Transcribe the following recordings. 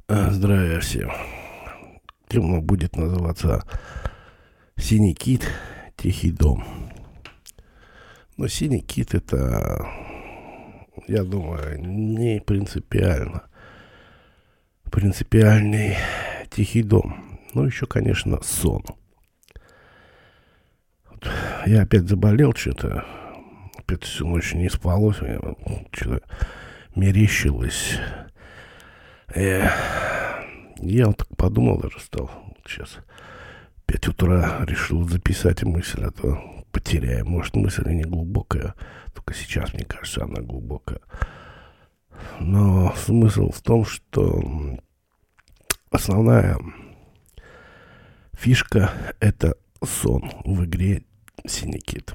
Здравия всем. Тема будет называться «Синий кит, тихий дом». Но синий кит — это, я думаю, не принципиально. Принципиальный тихий дом. Ну, еще, конечно, сон. Вот я опять заболел что-то. Опять всю ночь не спалось. Мне что-то мерещилось. Я вот так подумал, даже стал сейчас 5 утра решил записать мысль, а то потеряю. Может, мысль и не глубокая, только сейчас, мне кажется, она глубокая. Но смысл в том, что основная фишка — это сон в игре «Синий кит».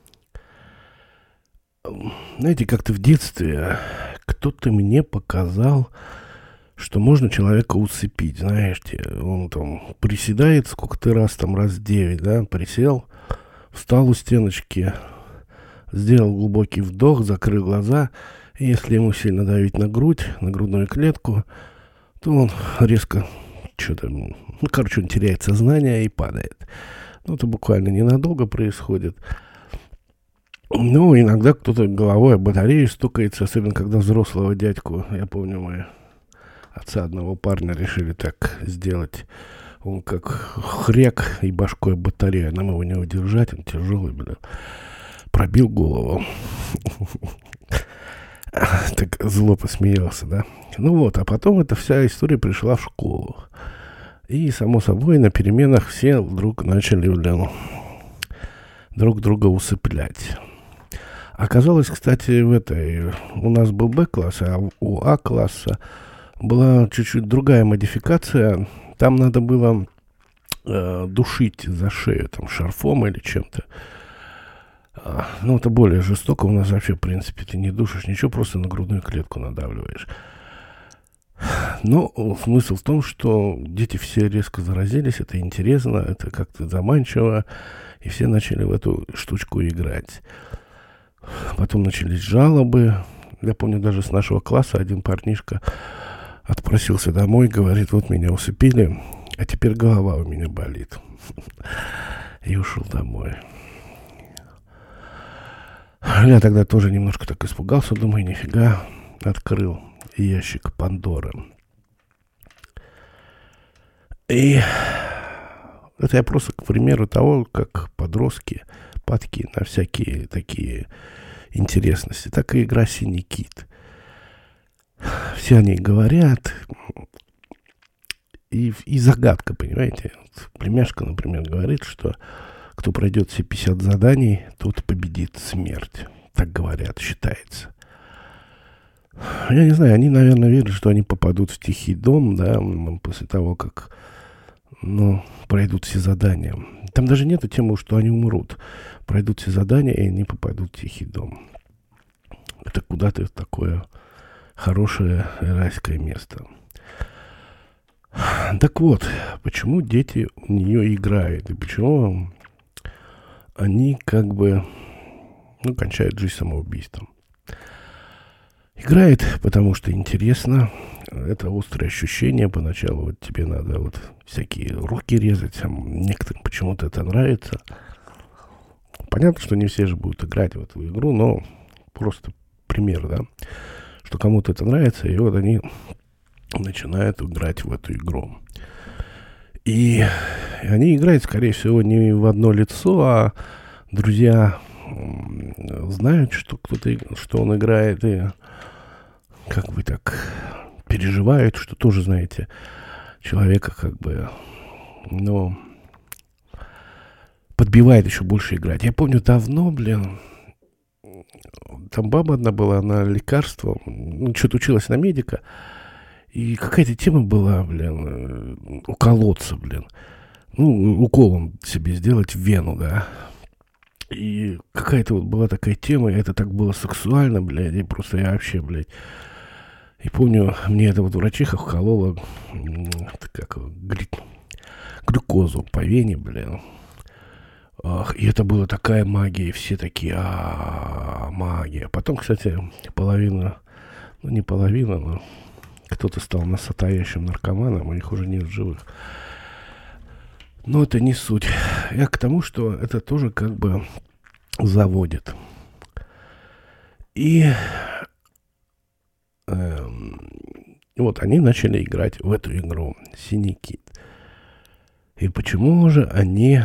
Знаете, как-то в детстве кто-то мне показал, что можно человека усыпить, знаете, он там приседает сколько-то раз, там раз 9, да, присел, встал у стеночки, сделал глубокий вдох, закрыл глаза, и если ему сильно давить на грудь, на грудную клетку, то он резко что-то, он теряет сознание и падает. Ну, это буквально ненадолго происходит. Ну, иногда кто-то головой об батарею стукается, особенно когда взрослого дядьку, я помню, мы отца одного парня решили так сделать. Он как хряк и башкой батарея. Нам его не удержать, он тяжелый, блин. Пробил голову. Так зло посмеялся, да? Ну вот, а потом эта вся история пришла в школу. И, само собой, на переменах все вдруг начали, блин, друг друга усыплять. Оказалось, кстати, у нас был Б-класс, а у А-класса была чуть-чуть другая модификация. Там надо было душить за шею там шарфом или чем-то. Ну, это более жестоко. У нас вообще, в принципе, ты не душишь ничего, просто на грудную клетку надавливаешь. Но смысл в том, что дети все резко заразились, это интересно, это как-то заманчиво, и все начали в эту штучку играть. Потом начались жалобы. Я помню, даже с нашего класса один парнишка отпросился домой, говорит: вот меня усыпили, а теперь голова у меня болит. И ушел домой. Я тогда тоже немножко так испугался, думаю, нифига, открыл ящик Пандоры. И это я просто к примеру того, как подростки падки на всякие такие интересности. Так и игра «Синий кит». Все они говорят, и загадка, понимаете. Племяшка, например, говорит, что кто пройдет все 50 заданий, тот победит смерть. Так говорят, считается. Я не знаю, они, наверное, верят, что они попадут в тихий дом, да, после того, как, пройдут все задания. Там даже нету темы, что они умрут. Пройдут все задания, и они попадут в тихий дом. Это куда-то такое хорошее райское место. Так вот, почему дети у нее играют, и почему они кончают жизнь самоубийством. Играет, потому что интересно. Это острое ощущение. Поначалу вот тебе надо всякие руки резать. Некоторым почему-то это нравится. Понятно, что не все же будут играть в эту игру, но просто пример, да, что кому-то это нравится, и вот они начинают играть в эту игру. И они играют, скорее всего, не в одно лицо, а друзья знают, что он играет, и так переживают, что тоже, знаете, человека подбивает еще больше играть. Я помню давно, там баба одна была, она лекарство, что-то училась на медика, и какая-то тема была, уколоться, уколом себе сделать в вену, да. И какая-то была такая тема, и это так было сексуально, и просто я вообще, и помню, мне эта врачиха вколола, глюкозу по вене, И это была такая магия, и все такие: магия. Потом, кстати, половина, не половина, но кто-то стал настоящим наркоманом, а их уже нет в живых. Но это не суть. Я к тому, что это тоже как бы заводит. И вот они начали играть в эту игру «Синий кит». И почему же они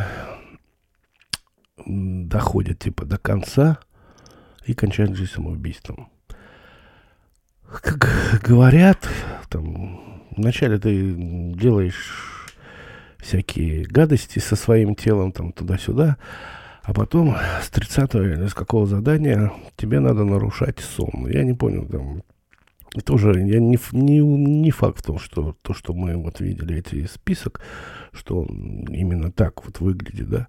доходят типа до конца и кончают жизнь самоубийством? Как говорят, там, вначале ты делаешь всякие гадости со своим телом, там, туда-сюда, а потом с 30-го или с какого задания тебе надо нарушать сон. Я не понял, там, тоже я не факт в том, что то, что мы вот видели, эти список, что он именно так вот выглядит, да.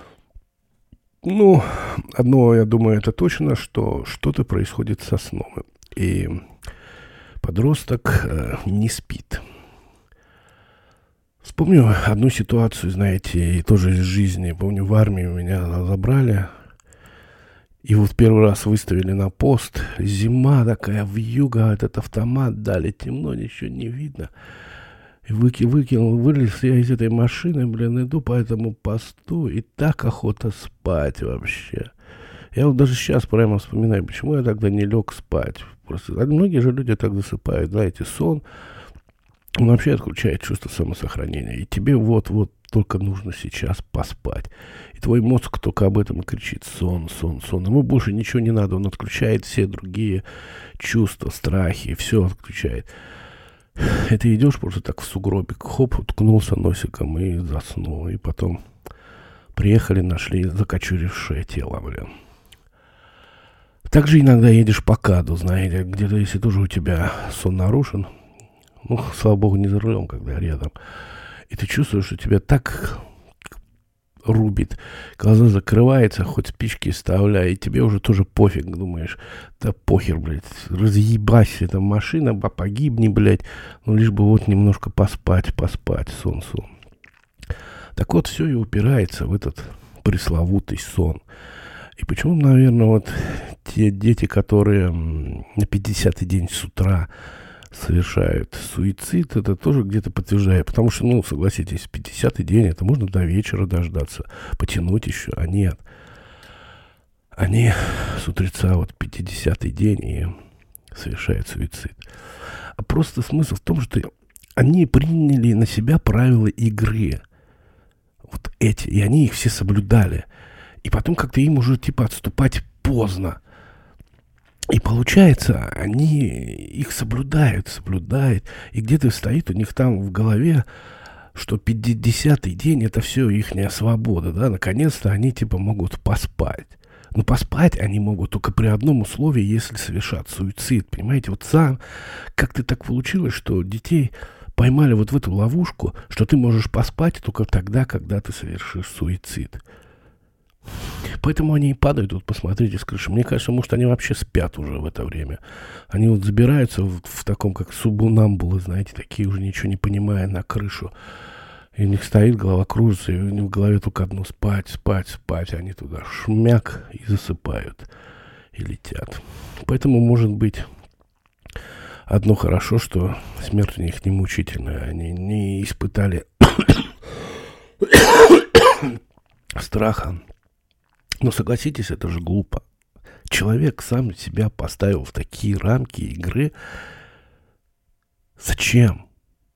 Ну, одно, я думаю, это точно, что что-то происходит со сном. И подросток не спит. Вспомню одну ситуацию, знаете, и тоже из жизни. Помню, в армии меня забрали. И вот первый раз выставили на пост. Зима такая, вьюга, этот автомат дали. Темно, ничего не видно. И вылез я из этой машины, иду по этому посту. И так охота спать вообще. Я вот даже сейчас прямо вспоминаю, почему я тогда не лег спать. Просто многие же люди так засыпают, знаете, сон. Он вообще отключает чувство самосохранения. И тебе вот-вот только нужно сейчас поспать. И твой мозг только об этом и кричит. Сон, сон, сон. Ему больше ничего не надо. Он отключает все другие чувства, страхи. Все отключает. И ты идешь просто так в сугробик. Хоп, уткнулся носиком и заснул. И потом приехали, нашли закочурившее тело, блин. Также иногда едешь по КАДу, знаете. Где-то, если тоже у тебя сон нарушен. Ну, слава богу, не за рулем, когда рядом. И ты чувствуешь, что тебя так рубит. Глаза закрываются, хоть спички вставляй. И тебе уже тоже пофиг, думаешь. Да похер, блядь. Разъебась эта машина, погибни, блядь. Ну, лишь бы вот немножко поспать, сон. Так вот, все и упирается в этот пресловутый сон. И почему, наверное, вот те дети, которые на 50-й день с утра совершают суицид, это тоже где-то подтверждает. Потому что, ну, согласитесь, 50-й день, это можно до вечера дождаться, потянуть еще, а нет. Они с утреца вот 50-й день и совершают суицид. А просто смысл в том, что они приняли на себя правила игры. Вот эти, и они их все соблюдали. И потом как-то им уже типа отступать поздно. И получается, они их соблюдают. И где-то стоит у них там в голове, что 50-й день это все ихняя свобода, да, наконец-то они типа могут поспать. Но поспать они могут только при одном условии, если совершат суицид, понимаете? Вот сам, как-то так получилось, что детей поймали вот в эту ловушку, что ты можешь поспать только тогда, когда ты совершишь суицид. Поэтому они и падают, вот посмотрите, с крыши. Мне кажется, может, они вообще спят уже в это время. Они вот забираются в таком, как субунамбулы, знаете, такие уже ничего не понимая, на крышу. И у них стоит, голова кружится, и у них в голове только одно спать. Они туда шмяк и засыпают. И летят. Поэтому, может быть, одно хорошо, что смерть у них не мучительная. Они не испытали страха. Но согласитесь, это же глупо. Человек сам себя поставил в такие рамки игры. Зачем?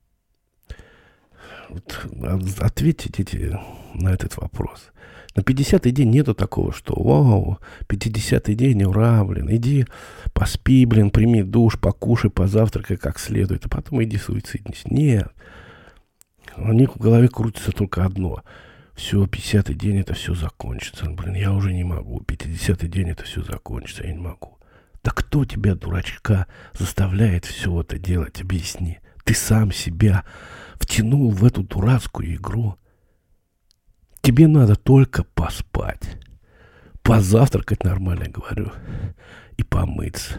Вот ответьте на этот вопрос. На 50-й день нету такого, что вау, 50-й день, ура, блин, иди поспи, блин, прими душ, покушай, позавтракай как следует, а потом иди суициднись. Нет. У них в голове крутится только одно. Все, 50-й день это все закончится. Блин, я уже не могу. 50-й день это все закончится, я не могу. Да кто тебя, дурачка, заставляет все это делать? Объясни. Ты сам себя втянул в эту дурацкую игру. Тебе надо только поспать. Позавтракать нормально, говорю. И помыться.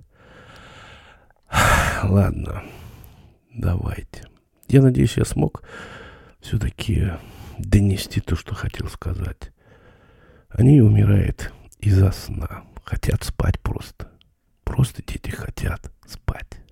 Ладно. Давайте. Я надеюсь, я смог все-таки донести то, что хотел сказать. Они умирают из-за сна. Хотят спать просто. Просто дети хотят спать.